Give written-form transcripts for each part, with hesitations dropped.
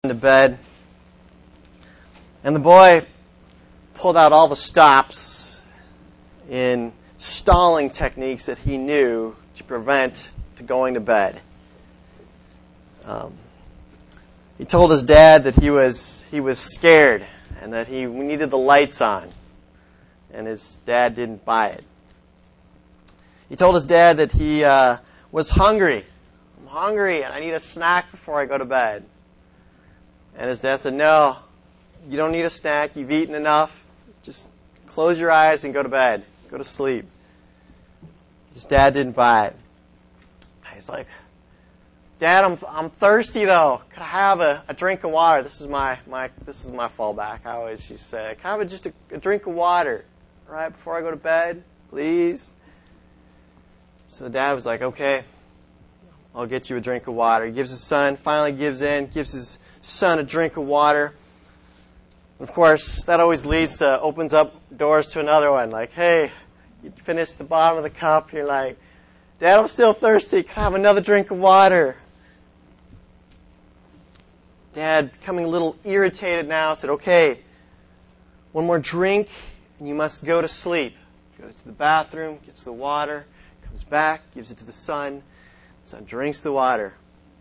to bed. And the boy pulled out all the stops in stalling techniques that he knew to prevent to going to bed. He told his dad that he was scared and that we needed the lights on. And his dad didn't buy it. He told his dad that he was hungry. I'm hungry and I need a snack before I go to bed. And his dad said, no, you don't need a snack. You've eaten enough. Just close your eyes and go to bed. Go to sleep. His dad didn't buy it. He's like, Dad, I'm thirsty though. Could I have a drink of water? This is my fallback. I always used to say, can I have just a drink of water right before I go to bed, please? So the dad was like, okay, I'll get you a drink of water. He gives his son, finally gives his son a drink of water. Of course, that always opens up doors to another one. Like, hey, you finish the bottom of the cup. You're like, Dad, I'm still thirsty. Can I have another drink of water? Dad, becoming a little irritated now, said, okay, one more drink and you must go to sleep. Goes to the bathroom, gets the water, comes back, gives it to the son. The son drinks the water.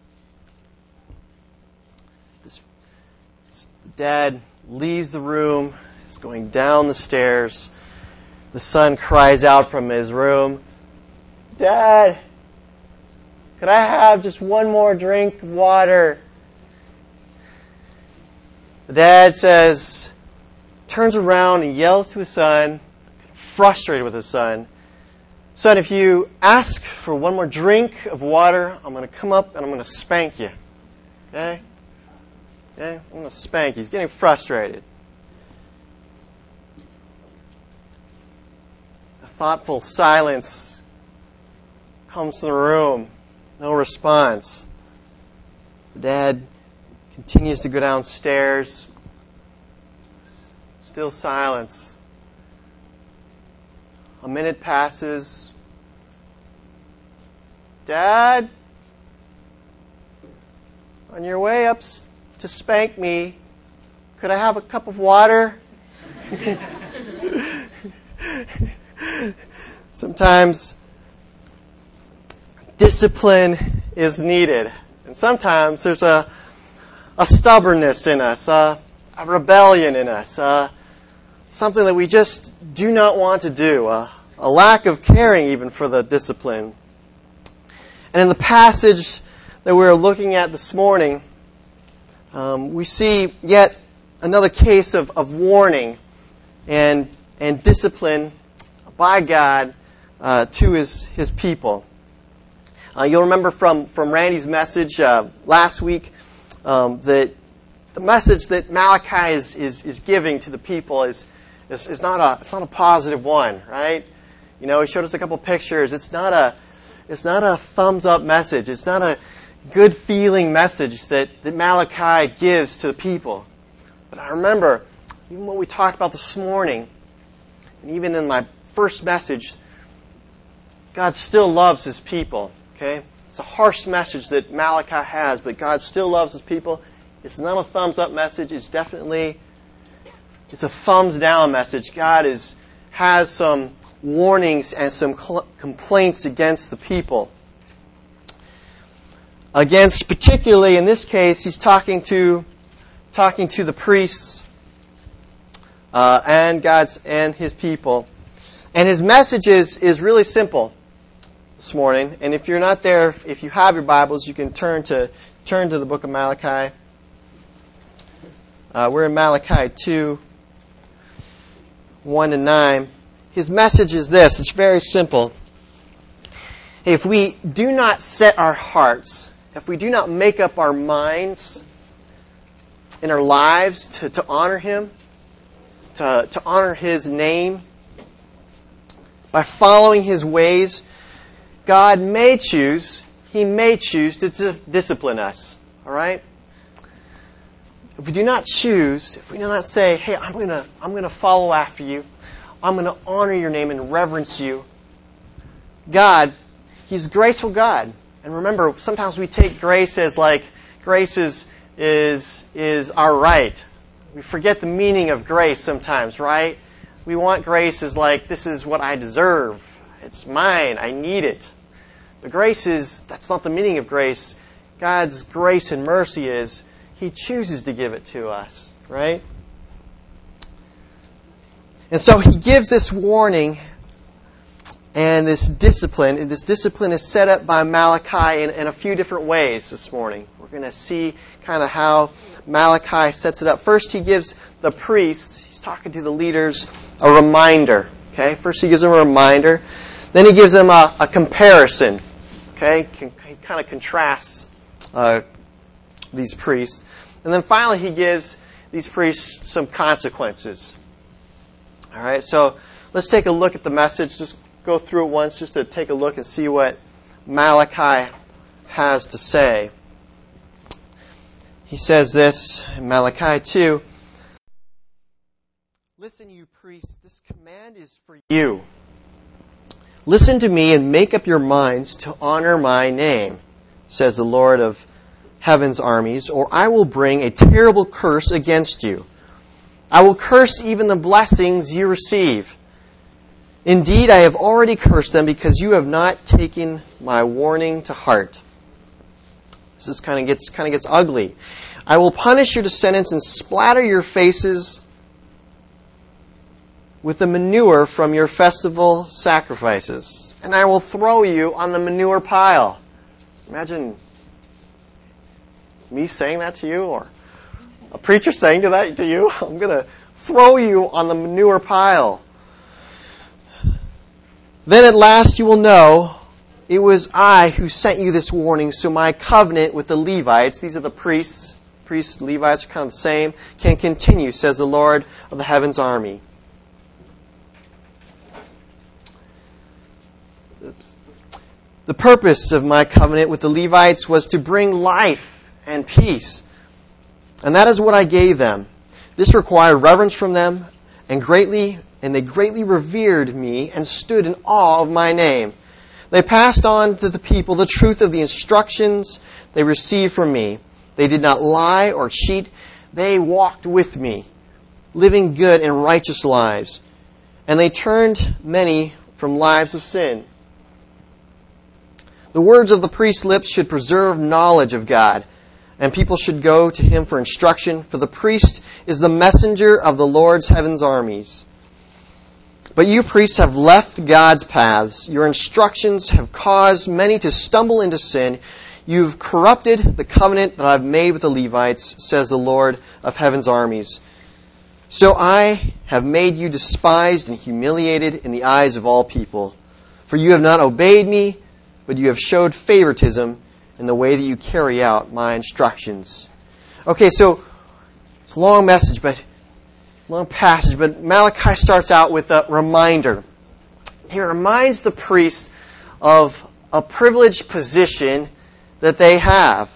The dad leaves the room, is going down the stairs. The son cries out from his room, Dad, could I have just one more drink of water? The dad turns around and yells to his son, frustrated with his son, Son, if you ask for one more drink of water, I'm going to come up and I'm going to spank you. Okay? I'm going to spank you. He's getting frustrated. A thoughtful silence comes to the room. No response. The dad continues to go downstairs. Still silence. A minute passes. Dad, on your way up to spank me, could I have a cup of water? Sometimes discipline is needed. And sometimes there's a stubbornness in us, a rebellion in us, something that we just do not want to do, a lack of caring even for the discipline. And in the passage that we're looking at this morning, we see yet another case of warning and discipline by God to His people. You'll remember from Randy's message last week that the message that Malachi is giving to the people is not a positive one, right? You know, he showed us a couple pictures. It's not a thumbs up message. It's not a good feeling message that Malachi gives to the people. But I remember, even what we talked about this morning, and even in my first message, God still loves His people. Okay? It's a harsh message that Malachi has, but God still loves His people. It's not a thumbs up message. It's a thumbs down message. God has some warnings and some complaints against the people. Against, particularly in this case, He's talking to the priests and His people. And His message is really simple this morning. And if you're not there, if you have your Bibles, you can turn to the book of Malachi. We're in Malachi 2, 1-9. His message is this. It's very simple. If we do not set our hearts, if we do not make up our minds in our lives to honor Him, to honor His name, by following His ways, God may choose, He may choose to discipline us. All right? If we do not choose, if we do not say, hey, I'm going to follow after you, I'm going to honor your name and reverence you, God, He's a graceful God. And remember, sometimes we take grace as like, grace is is our right. We forget the meaning of grace sometimes, right? We want grace as like, this is what I deserve. It's mine. I need it. But that's not the meaning of grace. God's grace and mercy is He chooses to give it to us, right? And so He gives this warning and this discipline. And this discipline is set up by Malachi in a few different ways this morning. We're going to see kind of how Malachi sets it up. First, he gives the priests, he's talking to the leaders, a reminder. Okay, first he gives them a reminder. Then he gives them a comparison. Okay, he kind of contrasts these priests. And then finally he gives these priests some consequences. All right, so let's take a look at the message. Just go through it once just to take a look and see what Malachi has to say. He says this in Malachi 2. Listen, you priests, this command is for you. Listen to me and make up your minds to honor my name, says the Lord of heaven's armies, or I will bring a terrible curse against you. I will curse even the blessings you receive. Indeed, I have already cursed them because you have not taken my warning to heart. This kind of gets ugly. I will punish your descendants and splatter your faces with the manure from your festival sacrifices. And I will throw you on the manure pile. Imagine me saying that to you, or a preacher saying that to you. I'm going to throw you on the manure pile. Then at last you will know it was I who sent you this warning, so my covenant with the Levites, these are the priests, Levites are kind of the same, can continue, says the Lord of the heaven's army. The purpose of my covenant with the Levites was to bring life and peace. And that is what I gave them. This required reverence from them, and they greatly revered me and stood in awe of my name. They passed on to the people the truth of the instructions they received from me. They did not lie or cheat. They walked with me, living good and righteous lives. And they turned many from lives of sin. The words of the priest's lips should preserve knowledge of God, and people should go to him for instruction, for the priest is the messenger of the Lord's heaven's armies. But you priests have left God's paths. Your instructions have caused many to stumble into sin. You've corrupted the covenant that I've made with the Levites, says the Lord of heaven's armies. So I have made you despised and humiliated in the eyes of all people. For you have not obeyed me, but you have showed favoritism in the way that you carry out my instructions. Okay, so it's a long passage, but Malachi starts out with a reminder. He reminds the priests of a privileged position that they have.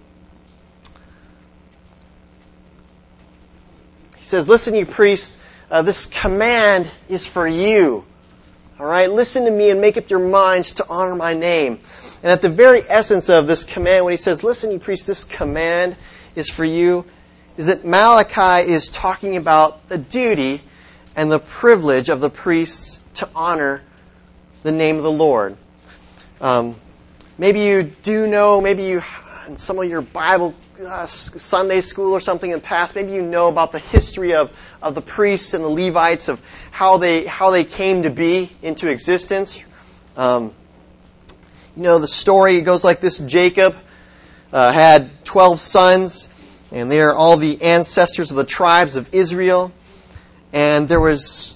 He says, listen, you priests, this command is for you. All right, listen to me and make up your minds to honor my name. And at the very essence of this command, when he says, listen, you priests, this command is for you, is that Malachi is talking about the duty and the privilege of the priests to honor the name of the Lord. Maybe you do know, maybe you, in some of your Bible Sunday school or something in the past, maybe you know about the history of the priests and the Levites, of how they came to be into existence. The story goes like this. Jacob had 12 sons, and they are all the ancestors of the tribes of Israel. And there was,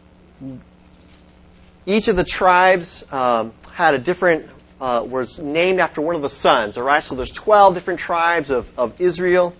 each of the tribes had a different, was named after one of the sons. All right, so there's 12 different tribes of Israel.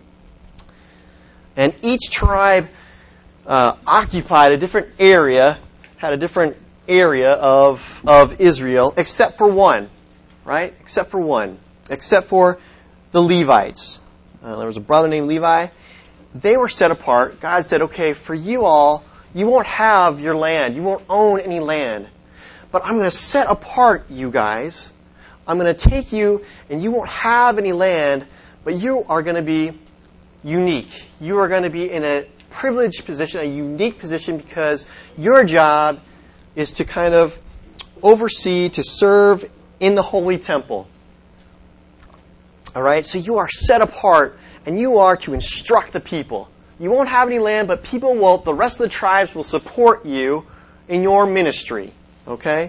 And each tribe occupied a different area, had a different area of Israel, except for one, right? Except for the Levites. There was a brother named Levi. They were set apart. God said, okay, for you all, you won't have your land. You won't own any land. But I'm going to set apart you guys. I'm going to take you, and you won't have any land, but you are going to be unique. You are going to be in a privileged position, a unique position, because your job is to kind of oversee, to serve in the holy temple. All right? So you are set apart, and you are to instruct the people. You won't have any land, but people will, the rest of the tribes will support you in your ministry. Okay?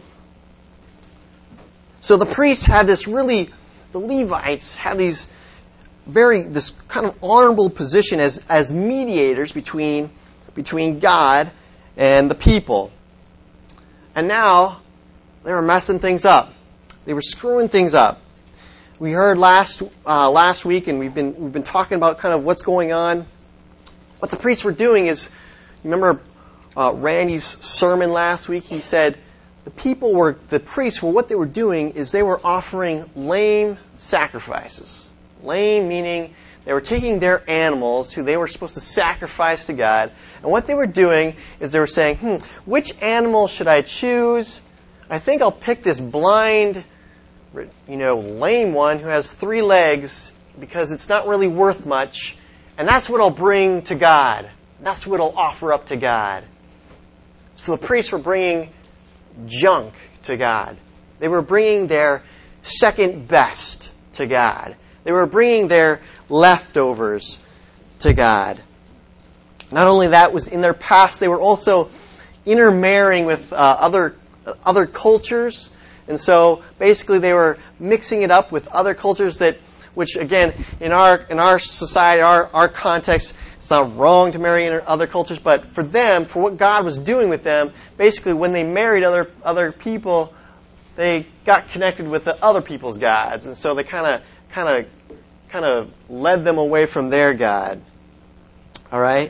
So the priests had this really, the Levites had this kind of honorable position as mediators between God and the people. And now they were messing things up. They were screwing things up. We heard last week, and we've been talking about kind of what's going on. What the priests were doing is, you remember Randy's sermon last week? He said the priests, what they were doing is they were offering lame sacrifices. Lame meaning they were taking their animals who they were supposed to sacrifice to God, and what they were doing is they were saying, which animal should I choose? I think I'll pick this blind, lame one who has 3 legs because it's not really worth much, and that's what I'll bring to God. That's what I'll offer up to God. So the priests were bringing junk to God. They were bringing their second best to God. They were bringing their leftovers to God. Not only that was in their past, they were also intermarrying with other cultures. And so basically they were mixing it up with other cultures which again, in our society, our context, it's not wrong to marry other cultures, but for them, for what God was doing with them, basically when they married other people, they got connected with the other people's gods. And so they kind of led them away from their God. All right?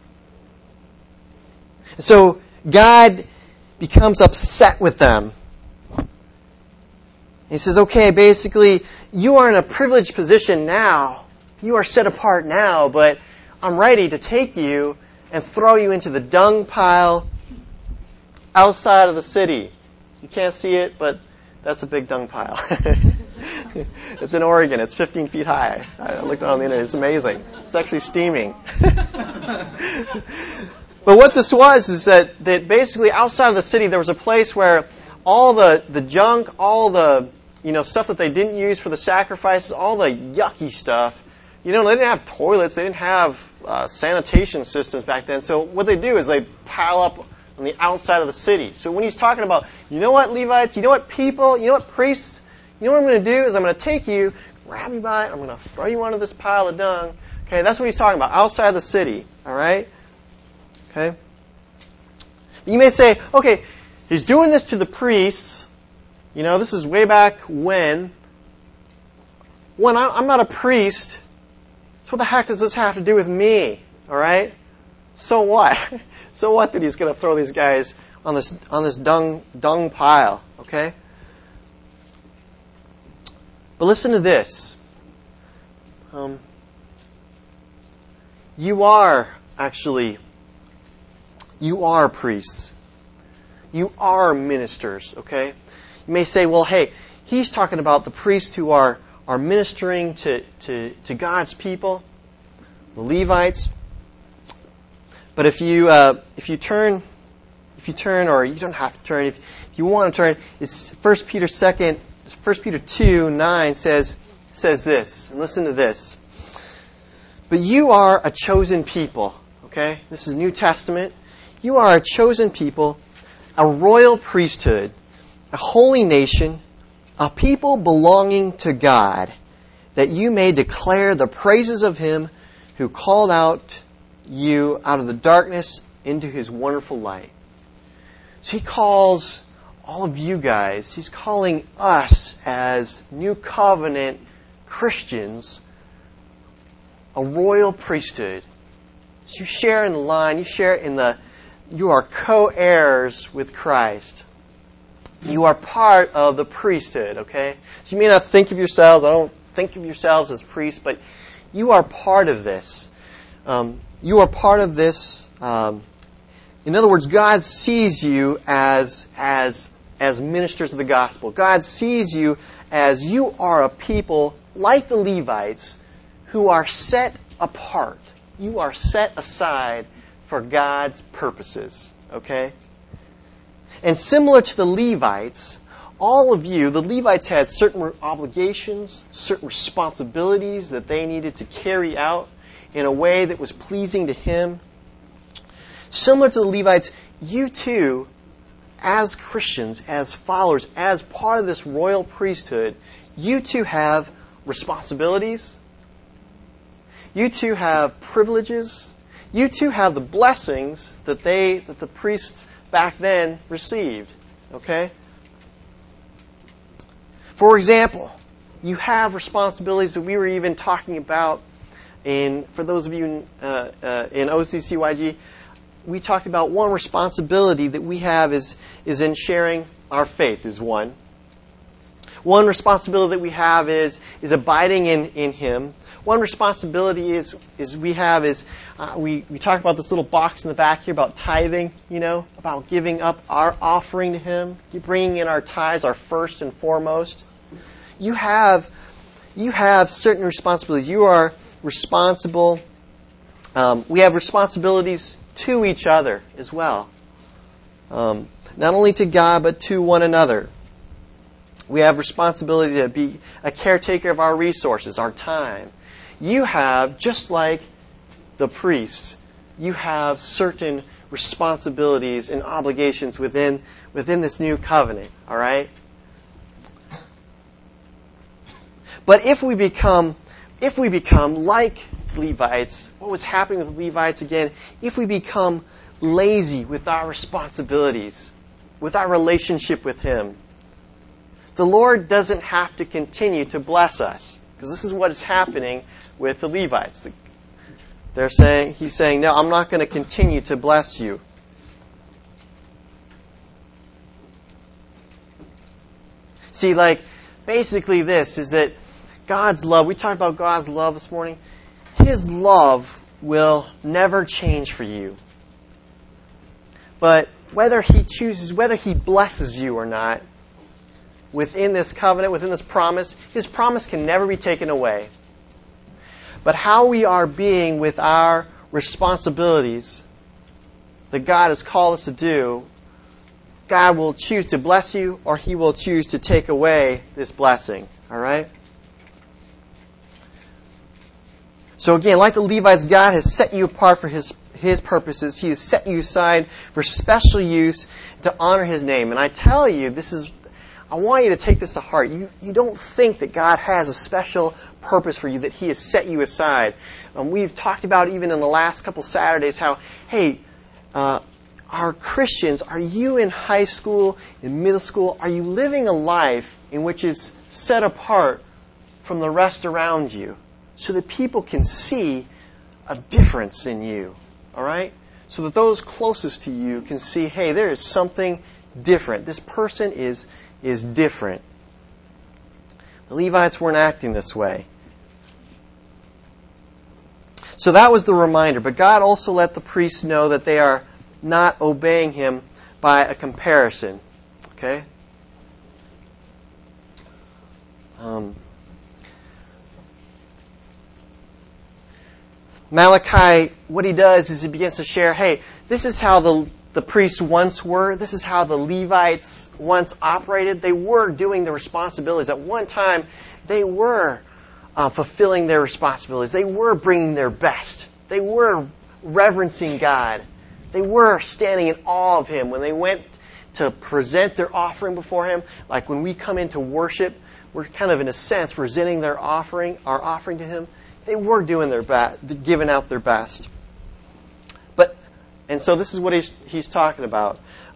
So God becomes upset with them. He says, okay, basically, you are in a privileged position now. You are set apart now, but I'm ready to take you and throw you into the dung pile outside of the city. You can't see it, but that's a big dung pile. It's in Oregon. It's 15 feet high. I looked on the internet. It's amazing. It's actually steaming. But what this was is that basically outside of the city there was a place where all the junk, all the stuff that they didn't use for the sacrifices, all the yucky stuff, they didn't have toilets, they didn't have sanitation systems back then. So what they do is they pile up on the outside of the city. So when he's talking about, you know what, Levites, you know what, people, you know what, priests, you know what I'm going to do is I'm going to take you, grab you by it, I'm going to throw you onto this pile of dung. Okay, that's what he's talking about, outside of the city. All right? Okay? You may say, okay, he's doing this to the priests. This is way back when. I'm not a priest. So what the heck does this have to do with me? All right? So what? So what that he's going to throw these guys on this dung pile? Okay? But listen to this. You are priests. You are ministers, okay? You may say, well, hey, he's talking about the priests who are ministering to God's people, the Levites. But if you turn, or you don't have to turn, if you want to turn, it's 1 Peter 2:9 says this, and listen to this. But you are a chosen people, okay? This is New Testament. You are a chosen people, a royal priesthood, a holy nation, a people belonging to God, that you may declare the praises of Him who called out you out of the darkness into His wonderful light. So He calls all of you guys, He's calling us as New Covenant Christians a royal priesthood. So you share in the line, you are co-heirs with Christ. You are part of the priesthood, okay? So you may not think of yourselves, I don't think of yourselves as priests, but you are part of this. You are part of this. In other words, God sees you as ministers of the gospel. God sees you as you are a people like the Levites, who are set apart. You are set aside for God's purposes. Okay? And similar to the Levites, all of you, the Levites had certain obligations, certain responsibilities that they needed to carry out in a way that was pleasing to Him. Similar to the Levites, you too, as Christians, as followers, as part of this royal priesthood, you too have responsibilities. You too have privileges. You too have the blessings that the priests back then received. Okay? For example, you have responsibilities that we were even talking about for those of you in OCCYG. We talked about one responsibility that we have is in sharing our faith is one. One responsibility that we have is abiding in Him. One responsibility we talk about this little box in the back here about tithing, about giving up our offering to Him, bringing in our tithes, our first and foremost. You have certain responsibilities. You are responsible. We have responsibilities to each other as well. Not only to God, but to one another. We have responsibility to be a caretaker of our resources, our time. You have, just like the priests, you have certain responsibilities and obligations within this new covenant. All right? But if we become like Levites, what was happening with Levites again? If we become lazy with our responsibilities, with our relationship with Him, the Lord doesn't have to continue to bless us. Because this is what is happening with the Levites. He's saying, no, I'm not going to continue to bless you. See, basically this is that God's love, we talked about God's love this morning. His love will never change for you. But whether He blesses you or not, within this covenant, within this promise, His promise can never be taken away. But how we are being with our responsibilities that God has called us to do, God will choose to bless you or He will choose to take away this blessing. All right? So again, like the Levites, God has set you apart for His purposes. He has set you aside for special use to honor His name. And I tell you, I want you to take this to heart. You don't think that God has a special purpose for you, that He has set you aside. We've talked about even in the last couple Saturdays how, are Christians, are you in high school, in middle school, are you living a life in which is set apart from the rest around you so that people can see a difference in you? All right? So that those closest to you can see, hey, there is something different. This person is different. The Levites weren't acting this way. So that was the reminder. But God also let the priests know that they are not obeying Him by a comparison. Okay? Malachi, what he does is he begins to share, hey, this is how the priests once were. This is how the Levites once operated. They were doing the responsibilities. At one time, they were fulfilling their responsibilities. They were bringing their best. They were reverencing God. They were standing in awe of Him. When they went to present their offering before Him, like when we come into worship, we're kind of, in a sense, presenting our offering to Him. They were doing their best, giving out their best. And so this is what he's talking about.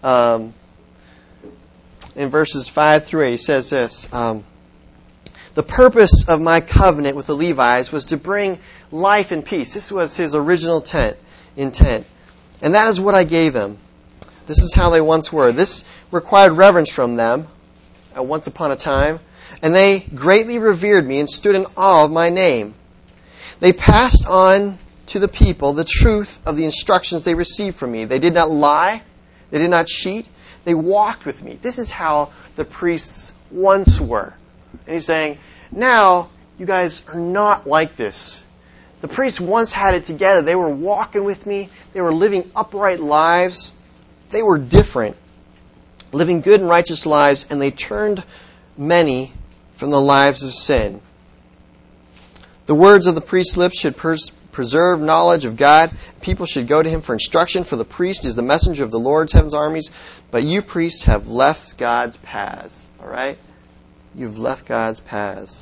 In verses 5 through 8, he says this. The purpose of my covenant with the Levites was to bring life and peace. This was his original intent. And that is what I gave them. This is how they once were. This required reverence from them once upon a time. And they greatly revered me and stood in awe of my name. They passed on to the people the truth of the instructions they received from me. They did not lie. They did not cheat. They walked with me. This is how the priests once were. And he's saying, now you guys are not like this. The priests once had it together. They were walking with me. They were living upright lives. They were different, living good and righteous lives, and they turned many from the lives of sin. The words of the priest's lips should preserve knowledge of God. People should go to him for instruction, for the priest is the messenger of the Lord's heaven's armies. But you priests have left God's paths. All right? You've left God's paths.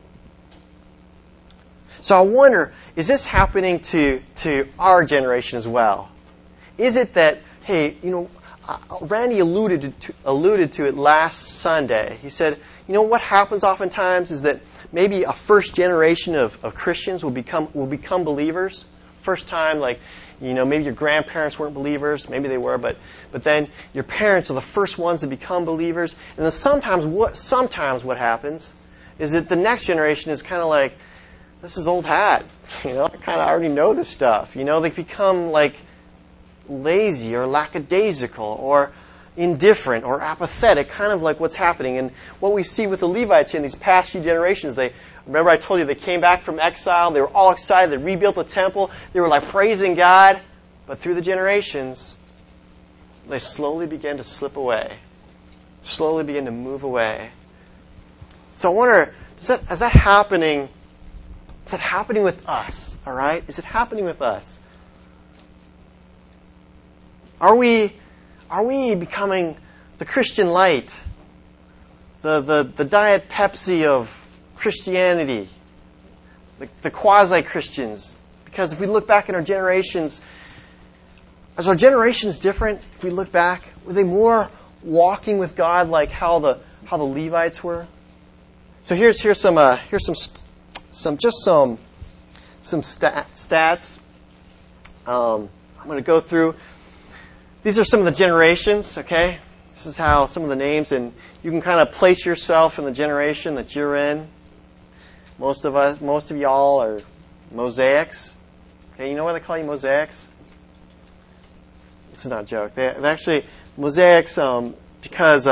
So I wonder, is this happening to our generation as well? Is it that, hey, Randy alluded to it last Sunday. He said, what happens oftentimes is that maybe a first generation of Christians will become believers. First time, maybe your grandparents weren't believers, maybe they were, but then your parents are the first ones to become believers. And then sometimes what happens is that the next generation is kind of like, this is old hat. I kind of already know this stuff. They become like lazy or lackadaisical or indifferent or apathetic, kind of like what's happening. And what we see with the Levites in these past few generations, remember I told you they came back from exile, they were all excited, they rebuilt the temple, they were like praising God, but through the generations, they slowly began to slip away, slowly began to move away. So I wonder, is that happening? Is it happening with us? All right? Is it happening with us? Are we becoming the Christian light, the Diet Pepsi of Christianity, the quasi-Christians? Because if we look back in our generations, is our generations different? If we look back, were they more walking with God like how the Levites were? So here's some stats. I'm going to go through. These are some of the generations, okay? This is how some of the names, and you can kind of place yourself in the generation that you're in. Most of y'all are mosaics. Okay, you know why they call you mosaics? This is not a joke. They actually, mosaics, because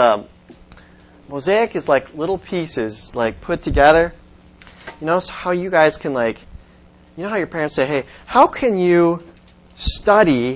mosaic is like little pieces, like put together. So how you guys can how your parents say, hey, how can you study,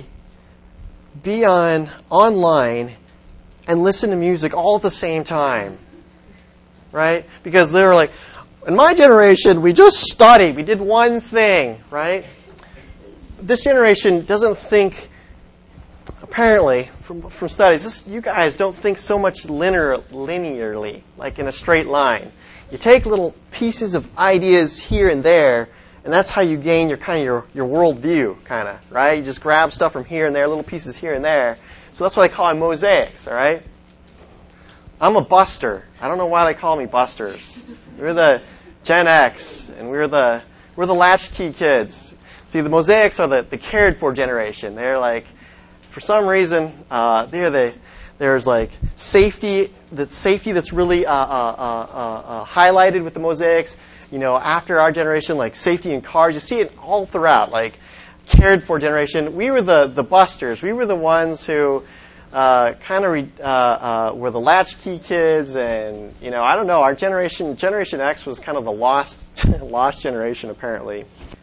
be online, and listen to music all at the same time? Right? Because they're like, in my generation, we just studied. We did one thing, right? This generation doesn't think, apparently, from studies, you guys don't think so much linearly, like in a straight line. You take little pieces of ideas here and there, and that's how you gain your worldview, right? You just grab stuff from here and there, little pieces here and there. So that's why they call them mosaics, all right? I'm a buster. I don't know why they call me busters. We're the Gen X, and we're the latchkey kids. See, the mosaics are the cared for generation. They're like, for some reason, there's like safety that's really highlighted with the mosaics. After our generation, like safety in cars, you see it all throughout, like cared for generation. We were the busters. We were the ones who were the latchkey kids, and I don't know. Our Generation X was kind of the lost generation, apparently.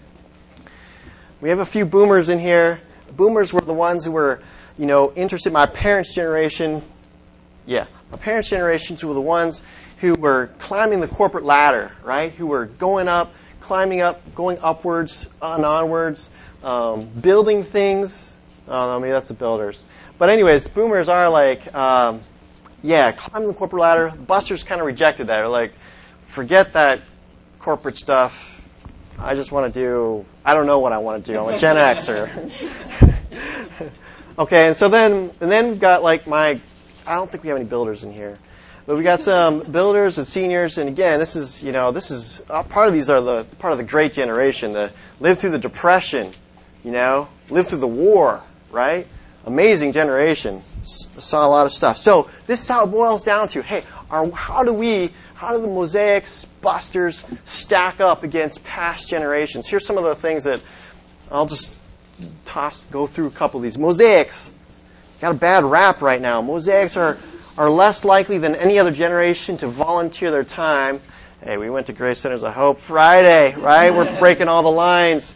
We have a few boomers in here. Boomers were the ones who were interested. My parents' generation, my parents' generations were the ones who were climbing the corporate ladder, right? Who were going up, climbing up, going upwards and onwards, building things. Oh, maybe that's the builders. But anyways, boomers are like, climbing the corporate ladder. Busters kind of rejected that. They're like, forget that corporate stuff. I just want to do, I don't know what I want to do. I'm a Gen Xer. Okay, and so then we've got I don't think we have any builders in here. But we got some builders and seniors, and again, this is part of these are part of the great generation that lived through the Depression, lived through the war, right? Amazing generation, saw a lot of stuff. So this is how it boils down to, hey, how do the mosaics, busters stack up against past generations? Here's some of the things that I'll just go through a couple of these. Mosaics got a bad rap right now. Mosaics are less likely than any other generation to volunteer their time Hey, we went to Grace Centers of Hope Friday, right? We're breaking all the lines.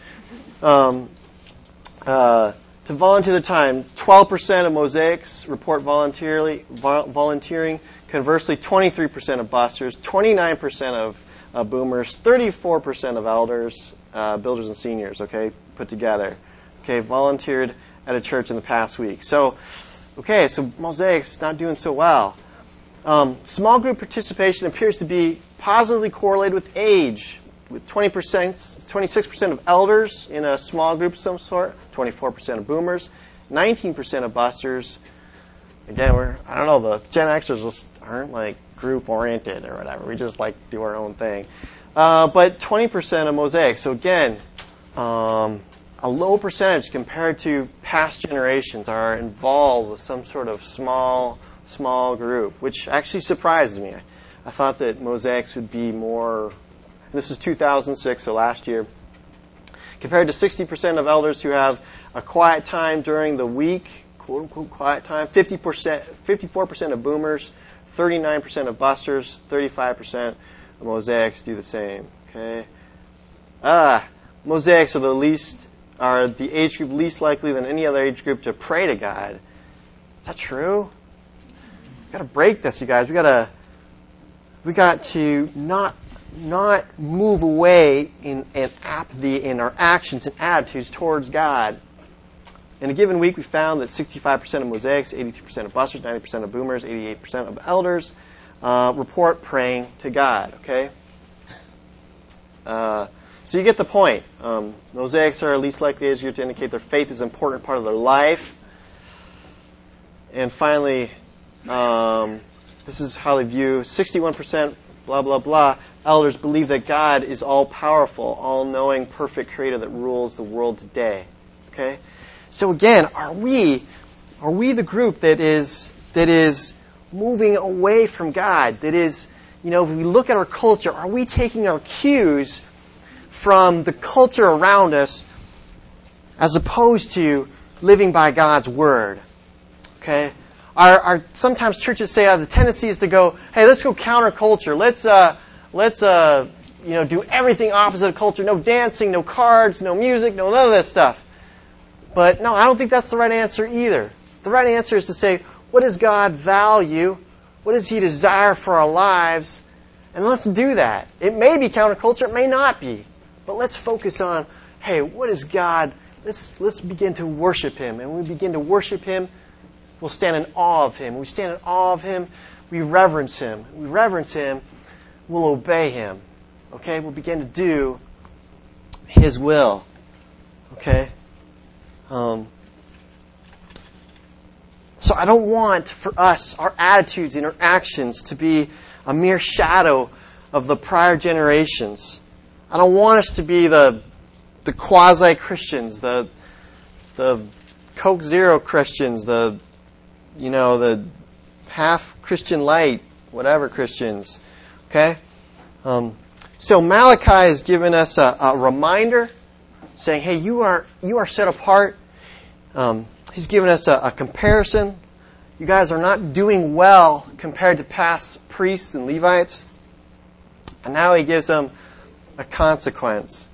To volunteer the time, 12% of Mosaics report volunteering. Conversely, 23% of busters, 29% of boomers, 34% of elders, builders and seniors, okay, put together. Okay, volunteered at a church in the past week. So Mosaics not doing so well. Small group participation appears to be positively correlated with age, with 26% of elders in a small group of some sort, 24% of boomers, 19% of busters. Again, I don't know, the Gen Xers just aren't like group oriented or whatever. We just like do our own thing. But 20% of Mosaics. So again, a low percentage compared to past generations are involved with some sort of small group, which actually surprises me. I thought that Mosaics would be more. This is 2006, so last year. Compared to 60% of elders who have a quiet time during the week, quote-unquote quiet time, 54% of boomers, 39% of busters, 35% of Mosaics do the same. Okay. Mosaics are the age group least likely than any other age group to pray to God. Is that true? We've got to break this, you guys. We got to not move away in apathy in our actions and attitudes towards God. In a given week, we found that 65% of Mosaics, 82% of busters, 90% of boomers, 88% of elders report praying to God. Okay? So you get the point. Mosaics are least likely age group to indicate their faith is an important part of their life. And finally, this is how they view 61%, blah, blah, blah. Elders believe that God is all-powerful, all-knowing, perfect creator that rules the world today. Okay? So again, are we the group that is moving away from God? That is, if we look at our culture, are we taking our cues from the culture around us as opposed to living by God's word? Okay? Sometimes churches say the tendency is to go, hey, let's go counterculture. Let's do everything opposite of culture. No dancing, no cards, no music, none of this stuff. But no, I don't think that's the right answer either. The right answer is to say, what does God value? What does He desire for our lives? And let's do that. It may be counterculture, it may not be. But let's focus on, hey, what is God? Let's begin to worship Him. And when we begin to worship Him, we'll stand in awe of Him. When we stand in awe of Him, we reverence Him. When we reverence Him, we'll obey Him. Okay? We'll begin to do His will. Okay? So I don't want for us, our attitudes and our actions to be a mere shadow of the prior generations. I don't want us to be the quasi-Christians, the Coke Zero Christians, the half Christian light, whatever Christians. Okay? So Malachi has given us a reminder saying, hey, you are set apart. He's given us a comparison. You guys are not doing well compared to past priests and Levites. And now he gives them a consequence.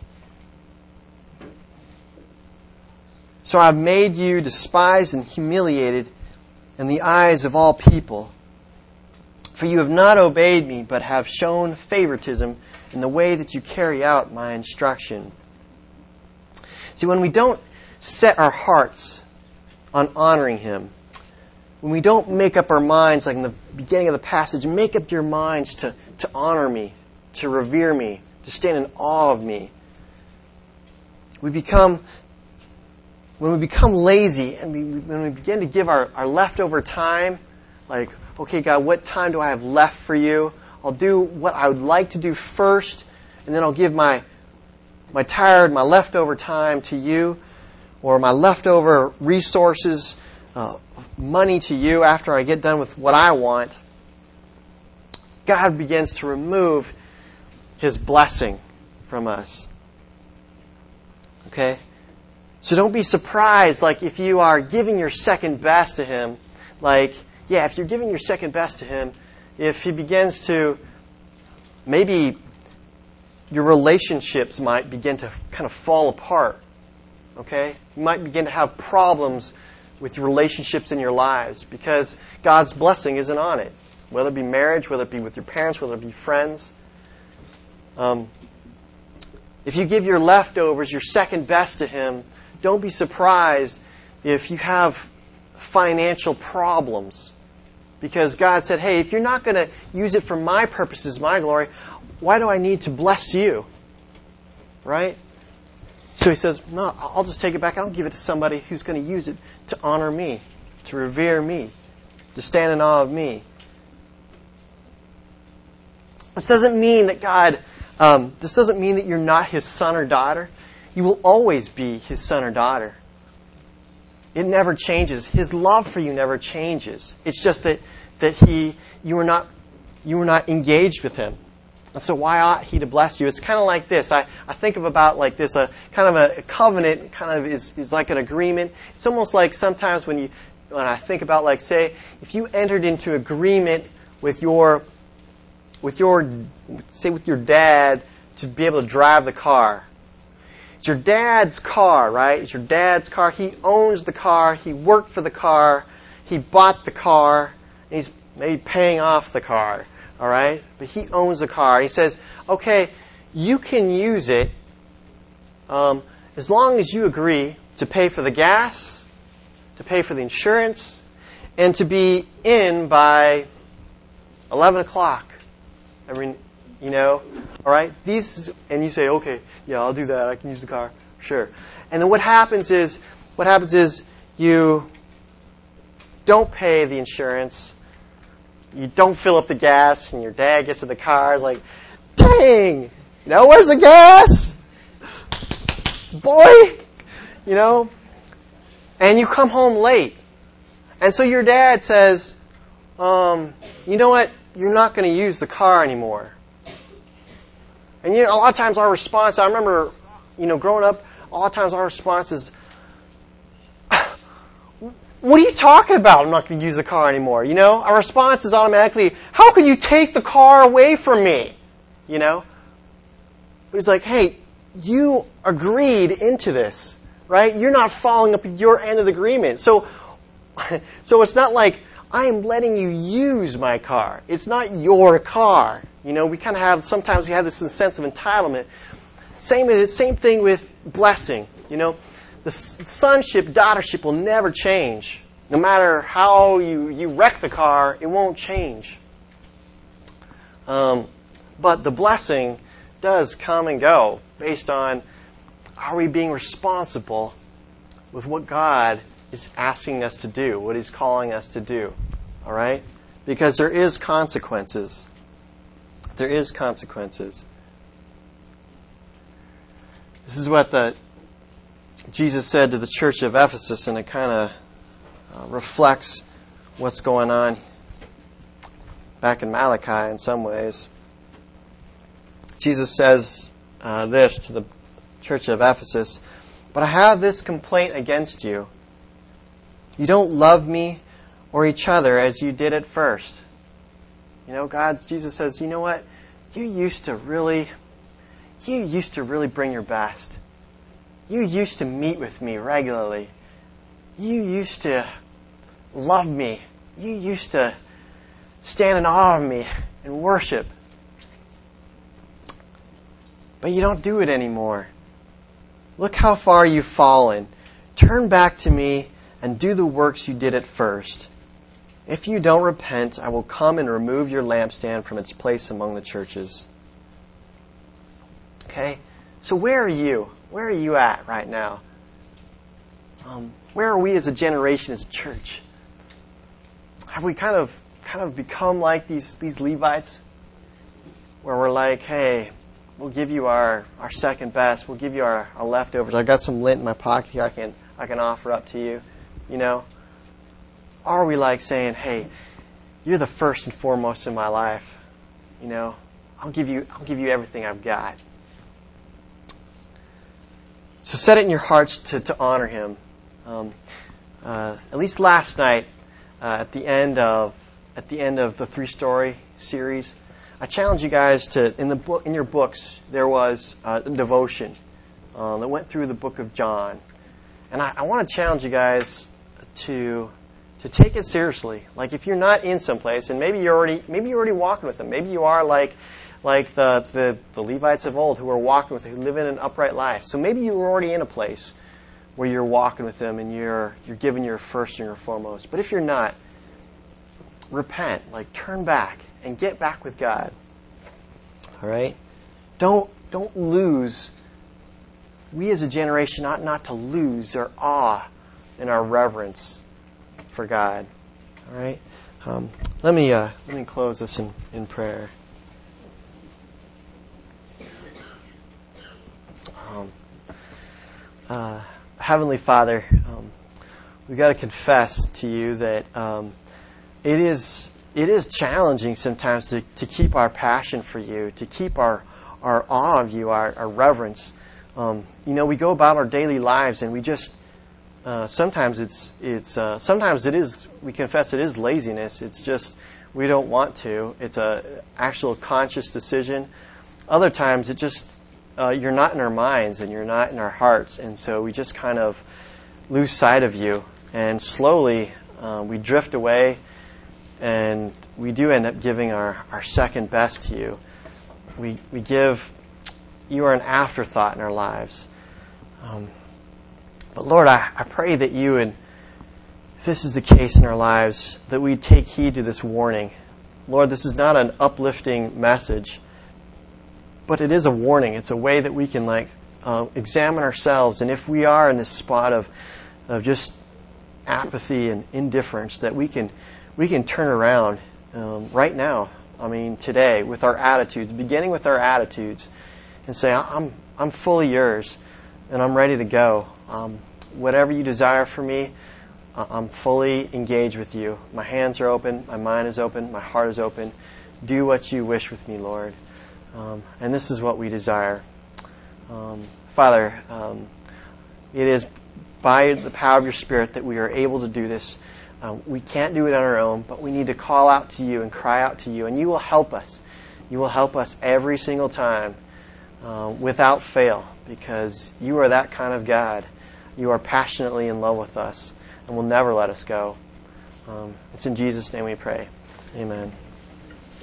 So I've made you despised and humiliated in the eyes of all people. For you have not obeyed me, but have shown favoritism in the way that you carry out my instruction. See, when we don't set our hearts on honoring Him, when we don't make up our minds, like in the beginning of the passage, make up your minds to honor me, to revere me, to stand in awe of me, when we become lazy and when we begin to give our leftover time, like, okay, God, what time do I have left for you? I'll do what I would like to do first, and then I'll give my leftover time to you, or my leftover resources, money to you after I get done with what I want. God begins to remove His blessing from us. Okay? So don't be surprised, like, if you are giving your second best to Him, if you're giving your second best to Him, if He begins to maybe your relationships might begin to kind of fall apart. Okay? You might begin to have problems with your relationships in your lives because God's blessing isn't on it. Whether it be marriage, whether it be with your parents, whether it be friends. If you give your leftovers, your second best to Him, don't be surprised if you have financial problems. Because God said, hey, if you're not going to use it for my purposes, my glory, why do I need to bless you? Right? So He says, no, I'll just take it back. I don't give it to somebody who's going to use it to honor me, to revere me, to stand in awe of me. This doesn't mean that this doesn't mean that you're not His son or daughter. You will always be His son or daughter. It never changes. His love for you never changes. It's just that you were not engaged with Him. And so why ought He to bless you? It's kind of like this. I think of about like this, a kind of a covenant kind of is like an agreement. It's almost like sometimes when I think about, like, say, if you entered into agreement with your dad to be able to drive the car. It's your dad's car, right? It's your dad's car. He owns the car. He worked for the car. He bought the car. And he's maybe paying off the car, all right? But he owns the car. He says, okay, you can use it as long as you agree to pay for the gas, to pay for the insurance, and to be in by 11 o'clock. I mean, all right? And you say, okay, yeah, I'll do that. I can use the car. Sure. And then what happens is you don't pay the insurance. You don't fill up the gas, and your dad gets in the car. It's like, dang, where's the gas? Boy, and you come home late. And so your dad says, you know what? You're not going to use the car anymore. And a lot of times our response, I remember, growing up, a lot of times our response is, what are you talking about? I'm not going to use the car anymore. Our response is automatically, how can you take the car away from me? But it's like, hey, you agreed into this, right? You're not following up with your end of the agreement. So it's not like, I am letting you use my car. It's not your car. We kind of sometimes we have this sense of entitlement. Same thing with blessing. The sonship, daughtership will never change. No matter how you wreck the car, it won't change. But the blessing does come and go based on, are we being responsible with what God is asking us to do, what He's calling us to do. All right? Because there is consequences. There is consequences. This is what Jesus said to the church of Ephesus, and it kind of reflects what's going on back in Malachi in some ways. Jesus says this to the church of Ephesus, "But I have this complaint against you. You don't love me or each other as you did at first." Jesus says, you know what? You used to really bring your best. You used to meet with me regularly. You used to love me. You used to stand in awe of me and worship. But you don't do it anymore. Look how far you've fallen. Turn back to me and do the works you did at first. If you don't repent, I will come and remove your lampstand from its place among the churches. Okay? So where are you? Where are you at right now? Where are we as a generation, as a church? Have we kind of become like these Levites? Where we're like, hey, we'll give you our second best. We'll give you our leftovers. I've got some lint in my pocket here I can offer up to you. Are we like saying, hey, you're the first and foremost in my life. I'll give you everything I've got. So set it in your hearts to honor Him. At least last night, at the end of the 3-story series, I challenge you guys to, in your books, there was a devotion that went through the book of John. And I want to challenge you guys to take it seriously. Like if you're not in some place, and maybe you're already walking with them. Maybe you are like the Levites of old who are walking with them, who live in an upright life. So maybe you were already in a place where you're walking with them and you're giving your first and your foremost. But if you're not, repent, turn back and get back with God. All right? Don't lose. We as a generation ought not to lose our awe and our reverence for God. All right? Let me close this in prayer. Heavenly Father, we've got to confess to you that it is challenging sometimes to keep our passion for you, to keep our awe of you, our reverence. We go about our daily lives and we just sometimes we confess it is laziness. It's just we don't want to. It's a actual conscious decision. Other times it just you're not in our minds and you're not in our hearts, and so we just kind of lose sight of you, and slowly we drift away, and we do end up giving our second best to you. We give you are an afterthought in our lives. But Lord, I pray that you would, if this is the case in our lives, that we take heed to this warning. Lord, this is not an uplifting message, but it is a warning. It's a way that we can examine ourselves, and if we are in this spot of just apathy and indifference, that we can turn around right now. I mean, today, with our attitudes, beginning with our attitudes, and say, I'm fully yours, and I'm ready to go. Whatever you desire for me, I'm fully engaged with you. My hands are open, my mind is open, my heart is open. Do what you wish with me, Lord. And this is what we desire. Father, it is by the power of your Spirit that we are able to do this. We can't do it on our own, but we need to call out to you and cry out to you, and you will help us. You will help us every single time without fail, because you are that kind of God. You are passionately in love with us and will never let us go. It's in Jesus' name we pray. Amen.